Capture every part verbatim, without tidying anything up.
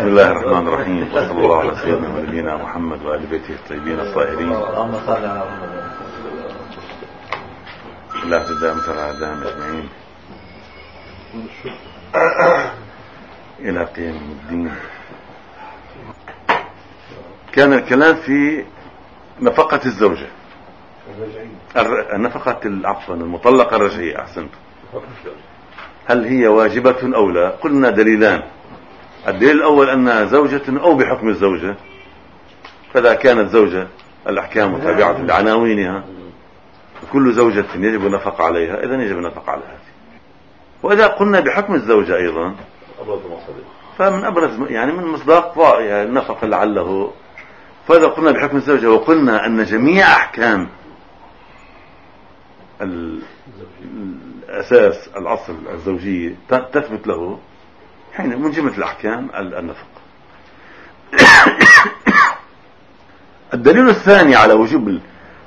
الله الرحمن الرحيم، وصلى الله على سيدنا ونبينا محمد وآل بيته الطيبين الطاهرين. اللهم صل على محمد. لا تدام ترى دام اجمعين الى قيام الدين. كان الكلام في نفقة الزوجة النفقة عفوا المطلقة الرجعية. احسنت. هل هي واجبة او لا؟ قلنا دليلان. الدليل الاول انها زوجة او بحكم الزوجة، فاذا كانت زوجة الاحكام تابعة لعناوينها، كل زوجة يجب النفقة عليها، اذا يجب النفقة على هذه. واذا قلنا بحكم الزوجة ايضا فمن ابرز يعني من مصداق يعني النفقة لعله. فاذا قلنا بحكم الزوجة وقلنا ان جميع احكام الاساس الاصل الزوجية تثبت له، حين من جملة الاحكام النفقة. الدليل الثاني على وجوب ال...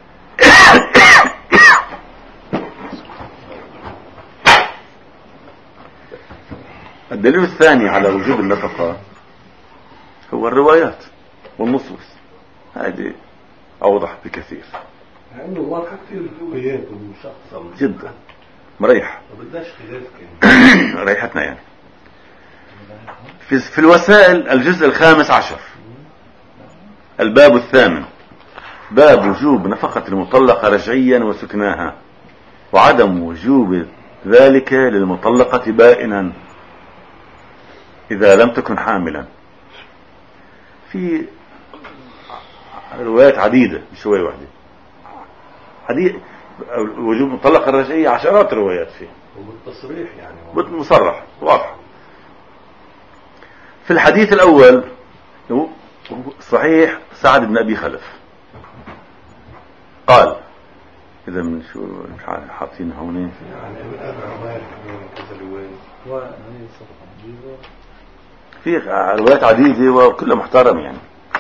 الدليل الثاني على وجوب النفقة هو الروايات والنصوص. هذه أوضح بكثير. عنده واقع كثير روايات ومشخصة جدا مريح. ما بدناش خلاف ريحتنا يعني. في, في الوسائل الجزء الخامس عشر الباب الثامن، باب وجوب نفقة المطلقة رجعيا وسكناها وعدم وجوب ذلك للمطلقة بائنا إذا لم تكن حاملا. في روايات عديدة مش رواية واحدة. عديد وجوب المطلقة الرجعية عشرات روايات فيه وبالتصريح يعني مصرح واضح. في الحديث الأول صحيح سعد بن أبي خلف قال، إذا من شو مش عارف حاطين هونين في روايات عديدة وكلها محترمة يعني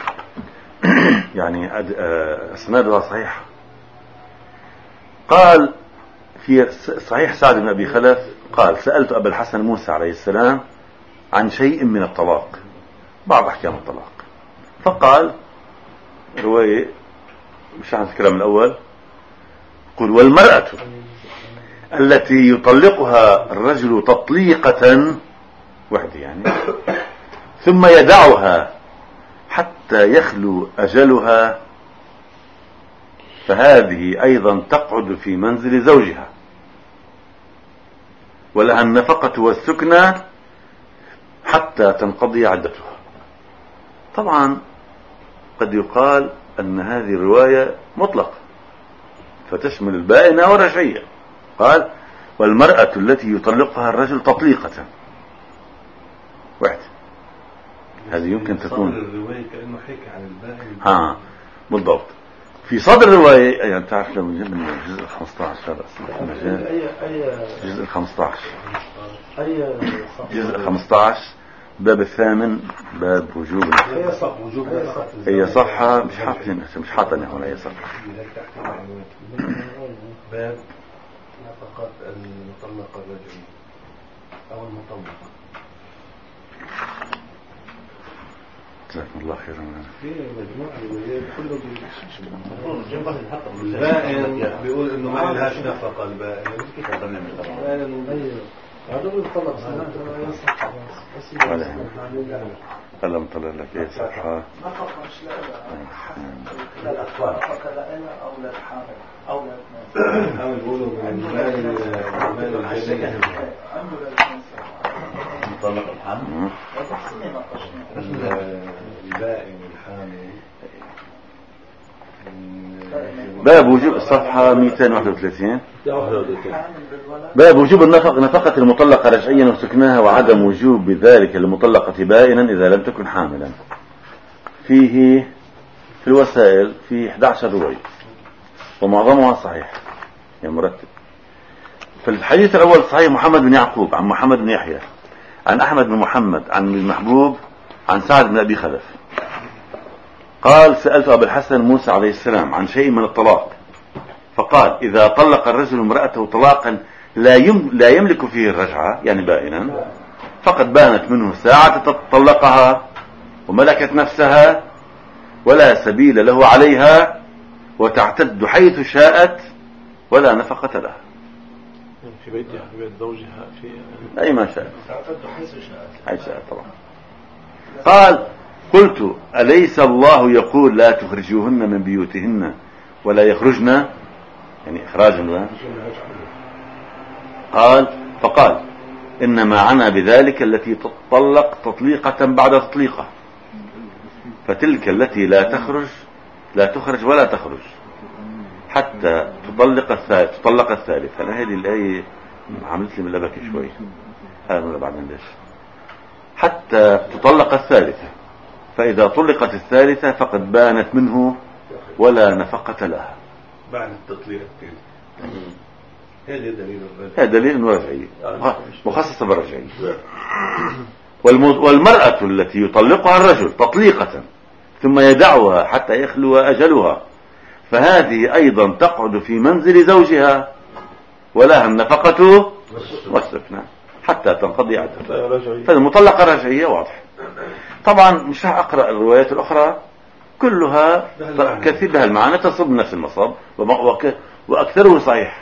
يعني أسنادها صحيح. قال في صحيح سعد بن أبي خلف قال: سألت أبا الحسن موسى عليه السلام عن شيء من الطلاق، بعض أحكام الطلاق، فقال رواية مش عن الكلام الأول، قل: والمرأة التي يطلقها الرجل تطليقة وحده يعني ثم يدعها حتى يخلو أجلها فهذه أيضا تقعد في منزل زوجها ولها النفقة والسكنى حتى تنقضي عدتها. طبعا قد يقال أن هذه الرواية مطلقة فتشمل البائنة والرجعية. قال: والمرأة التي يطلقها الرجل تطليقة واحد، هذه يمكن تكون الرواية كأنه حكي عن البائن. ها بالضبط. في صدر الرواية يعني تعرف لو جبنا الجزء الخمسة عشر الجزء الخمسة عشر جزء الخمسة عشر باب الثامن باب وجوب هي صفحة مش حاطين مش حاطين هنا هي صفحة باب نفقة المطلقة الرجعية أو المطلقة. جزاكم الله خيرا. في مجموعة روايات كله البائن بيقول إنه ما لهاش نفقة. البائن هذا بيطلق سنة يصح بس هلا مطلع لك ايه صفحة نفقة مش لا للأطفال نفقة لأنا أو للحامل أو للأثنين أو يقولوا من المال الجنية عنده للأثنين مطلق الحامل وتحسيني نقشنا البائن الحامل. باب وجوب الصفحة مئتين وواحد وثلاثين باب وجوب النفقة نفقة المطلقة رجعيا وسكناها وعدم وجوب ذلك للمطلقة بائنا إذا لم تكن حاملا. فيه في الوسائل في أحد عشر رواية ومعظمها صحيح يعني مرتب. في الحديث الأول صحيح محمد بن يعقوب عن محمد بن يحيى عن أحمد بن محمد عن المحبوب عن سعد بن أبي خلف قال: سألت أبا الحسن موسى عليه السلام عن شيء من الطلاق فقال: إذا طلق الرجل امرأته طلاقا لا, يم لا يملك فيه الرجعة يعني بائنا فقد بانت منه ساعة تطلقها وملكت نفسها ولا سبيل له عليها وتعتد حيث شاءت ولا نفقة لها في بيتها في بيت زوجها في أي ما شاءت تعتد حيث شاءت حيث شاءت طبعا. قال قلت أليس الله يقول لا تخرجوهن من بيوتهن ولا يخرجن يعني إخراجا؟ قال فقال إنما عنا بذلك التي تطلق تطليقة بعد تطليقة فتلك التي لا تخرج لا تخرج ولا تخرج حتى تطلق الثالث تطلق الثالث. أنا هذه الآية عملت لي من لبكي شوي هذا من بعدين ليش حتى تطلق الثالثة فإذا طلقت الثالثة فقد بانت منه ولا نفقة لها بعد التطليق هذا دليل هذا دليل رجعي مخصص بالرجعي. والمرأة التي يطلقها الرجل تطليقة ثم يدعها حتى يخلو أجلها فهذه أيضا تقعد في منزل زوجها ولها النفقة والسكنى حتى تنقضي عدتها. فالمطلقة رجعية واضح. طبعا مش راح أقرأ الروايات الأخرى كلها كثير بها المعنى تصب نفس المصاب وأكثره صحيح.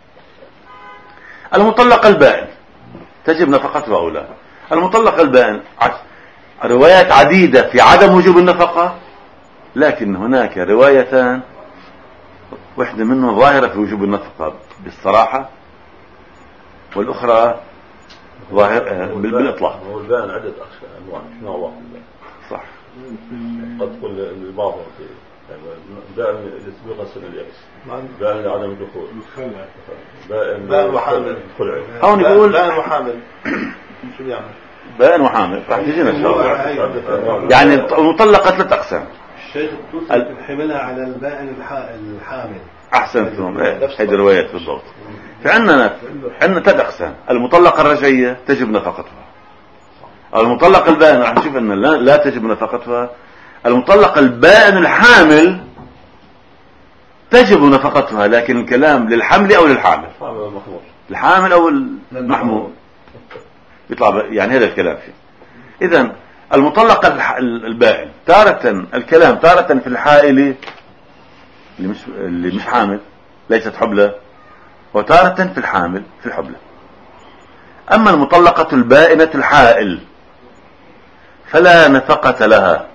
المطلق البائن تجب نفقته أو لا؟ المطلق البائن روايات عديدة في عدم وجوب النفقة لكن هناك روايتان واحدة منهم ظاهرة في وجوب النفقة بالصراحة والأخرى ظاهر بالإطلاق. هو البائن عدة أنواع نوع واحد صح قد تقول البعض بائن لسبق سن اليأس بائن لعدم الدخول بائن وحامل هون يقول بائن وحامل شو يعني بائن وحامل راح تجينا إن شاء الله. يعني المطلقة ثلاث أقسام الشيخ التوسي حملها على البائن الحامل أحسنتم هذه الروايات بالضبط. فعندنا عندنا ثلاث أقسام. المطلقة الرجعية تجب نفقتها. المطلقة البائن راح نشوف أن لا, لا تجب نفقتها. المطلقة البائن الحامل تجب نفقتها لكن الكلام للحمل أو للحامل الحامل أو المحمول يطلع يعني هذا الكلام فيه. إذن المطلقة البائن تارة الكلام تارة في الحائل اللي مش, اللي مش حامل ليست حبلة وتارة في الحامل في الحبلة. أما المطلقة البائنة الحائل فلا نفقة لها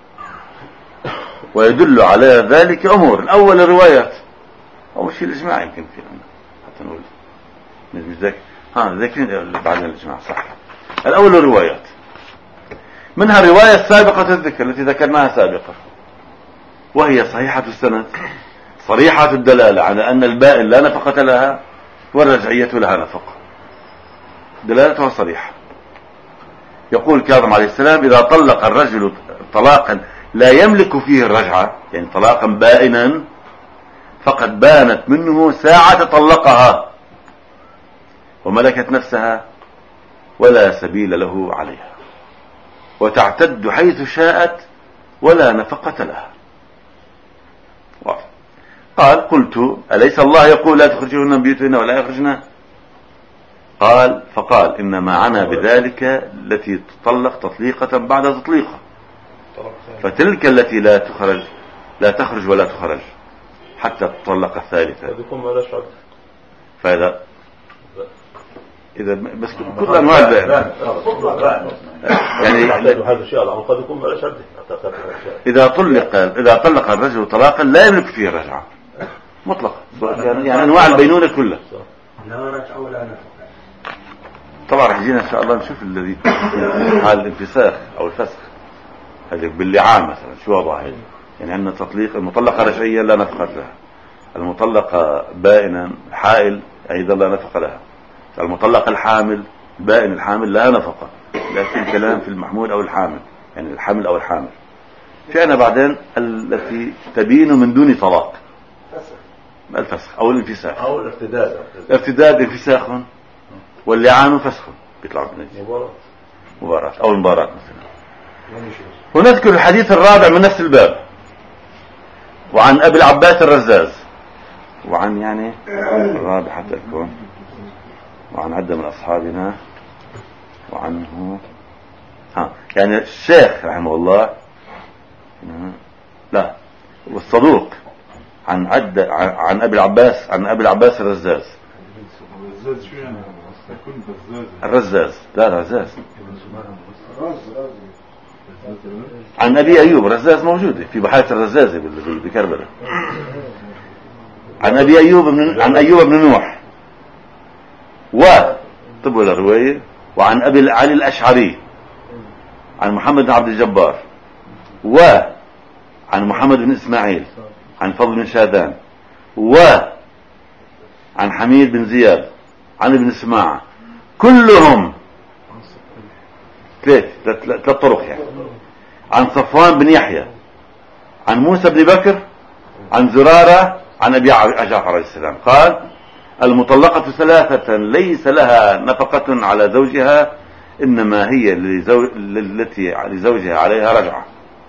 ويدل على ذلك أمور. الأول الروايات أول شيء الإجماع يمكن فيه حتى نقول مش ذاك ها ذاكرين بعدين الإجماع صح. الأول الروايات منها الرواية السابقة الذكر التي ذكرناها سابقا وهي صحيحة السند صريحة الدلالة على أن البائن لا نفقة لها والرجعية لها نفقة دلالتها صريحة. يقول كاظم عليه السلام إذا طلق الرجل طلاقا لا يملك فيه الرجعة يعني طلاقا بائنا فقد بانت منه ساعة طلقها وملكت نفسها ولا سبيل له عليها وتعتد حيث شاءت ولا نفقة لها. قال قلت أليس الله يقول لا تخرجوهن من بيوتهن ولا يخرجن؟ قال فقال إنما عنا بذلك التي تطلق تطليقة بعد تطليقة فتلك التي لا تخرج لا تخرج ولا تخرج حتى تطلق الثالثة. فإذا إذا بس كل أنواع البائن يعني إذا طلق إذا طلق الرجل طلاقا لا يملك فيه الرجعة مطلقا يعني أنواع البينونة كلها طبعا رح يجينا إن شاء الله نشوف الذي حال الانفساخ أو الفسخ هذا باللعان مثلا شو وضعه يعني عندنا تطليق المطلقة رجعية لا نفقة لها المطلقة بائنا حائل أيضا لا نفقة لها المطلقة الحامل بائن الحامل لا نفقة لكن كلام في المحمول أو الحامل يعني الحمل أو الحامل. فعنا بعدين التي تبين من دون طلاق الفسخ أو الانفساخ أو الارتداد الارتداد انفساخ واللعان فسخ بيطلع بنجي مباراة أو المباراة مثلا. ونذكر الحديث الرابع من نفس الباب وعن أبي العباس الرزاز وعن يعني الرابع حتى يكون وعن عدة من أصحابنا وعنه ها يعني الشيخ رحمه الله لا والصدوق عن عد عن ابي العباس عن ابي العباس الرزاز. الرزاز شو يعني؟ يكون بزاز. الرزاز لا الرزاز عن ابي ايوب. الرزاز موجوده في بحيره الرزازه بكربلاء. عن ابي ايوب من عن ايوب بن نوح و طب الروايه. وعن ابي علي الاشعري عن محمد بن عبد الجبار وعن محمد بن اسماعيل عن فضل بن شادان وعن حميد بن زياد عن ابن سماعة كلهم ثلاث ثلاث طرق يعني. عن صفوان بن يحيى عن موسى بن بكر عن زرارة عن ابي جعفر عليه السلام قال المطلقة ثلاثة ليس لها نفقة على زوجها إنما هي التي لزوجها عليها رجعة.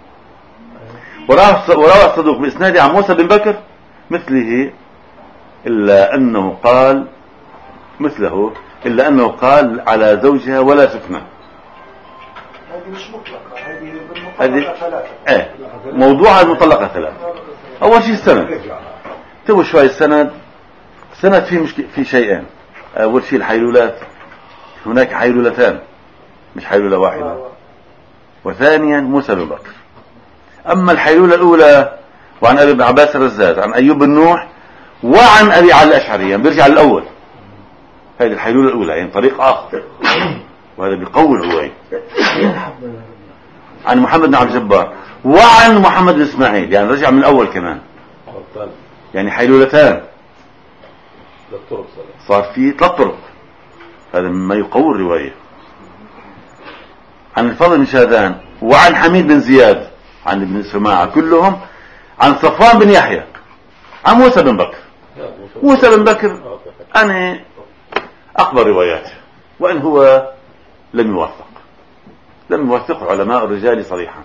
وروى الصدوق بإسناد عن موسى بن بكر مثله إلا أنه قال مثله إلا أنه قال على زوجها ولا سكنة. هذه مش مطلقة، هذه هذه ثلاثة. ايه موضوع المطلقة ثلاثة. أول شيء السند. تو شوي السند. السند فيه مشكلة في شيئين. أول شيء الحيلولات. هناك حيلولتان مش حيلولة واحدة. وثانيا موسى بن بكر. أما الحيلولة الأولى وعن أبي بن عباس الرزاز عن أيوب بن نوح وعن أبي علي الأشعري يعني بيرجع للأول. هذه الحيلولة الأولى يعني طريق آخر وهذا بيقوي الرواية. عن محمد بن عبد الجبار وعن محمد بن إسماعيل يعني رجع من الأول كمان يعني حيلولتان صار في ثلاث طرق. هذا مما يقوي الرواية. عن الفضل بن شادان وعن حميد بن زياد عن ابن سماعة كلهم عن صفوان بن يحيى عن موسى بن بكر. موسى بن بكر أنا أقبل رواياته وإن هو لم يوثق لم يوثق علماء الرجال صريحا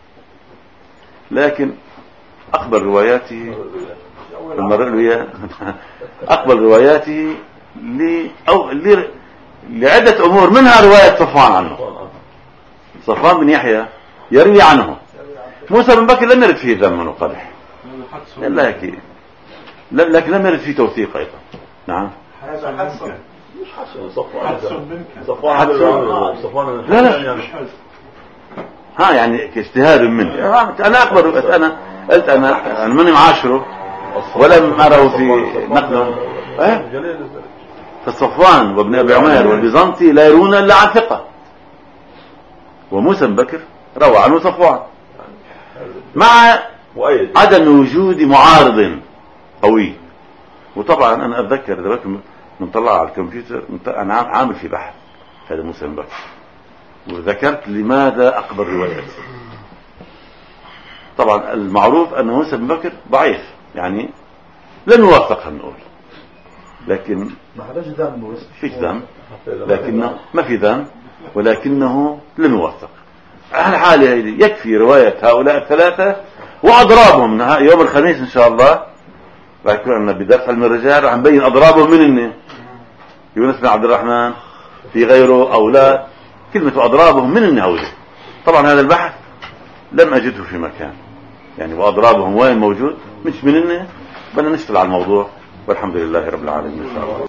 لكن أقبل رواياته المرة أقبل رواياته ل... أو ل... لعدة أمور منها رواية صفوان عنه. صفوان بن يحيى يروي عنه. موسى بن بكر لم يرد فيه ذم وقدح لكن لكن لم يرد فيه توثيق أيضا. نعم هذا حسن مش حسن صفوان صفوان صفوان لا لا ها يعني كاجتهاد مني. أنا أقبل أنا قلت أنا أنا ماني معاشره ولم أره في نقله. أه؟ فالصفوان وابن أبي عمير والبيزنطي لا يرون إلا عن ثقة وموسى بن بكر روى عنه صفوان مع عدم وجود معارض قوي. وطبعا أنا أتذكر دلوقتي نطلع على الكمبيوتر أنا عامل في بحث هذا موسى بن بكر وذكرت لماذا أقبل روايته. طبعا المعروف أن موسى بن بكر ضعيف يعني لم يوثق نقول لكن ما حداش ذنب فيش ذنب لكنه ما في ذنب ولكنه لم يوثق. على حالة هذه يكفي رواية هؤلاء الثلاثة وأضرابهم. يوم الخميس إن شاء الله راح يكون عندنا بدرس علم الرجال راح نبين أضرابهم من إنه يونس بن عبد الرحمن في غيره أو لا كلمة أضرابهم من النهوذة. طبعا هذا البحث لم أجده في مكان يعني وأضرابهم وين موجود مش من إنه بدنا نشتغل على الموضوع والحمد لله رب العالمين إن شاء الله.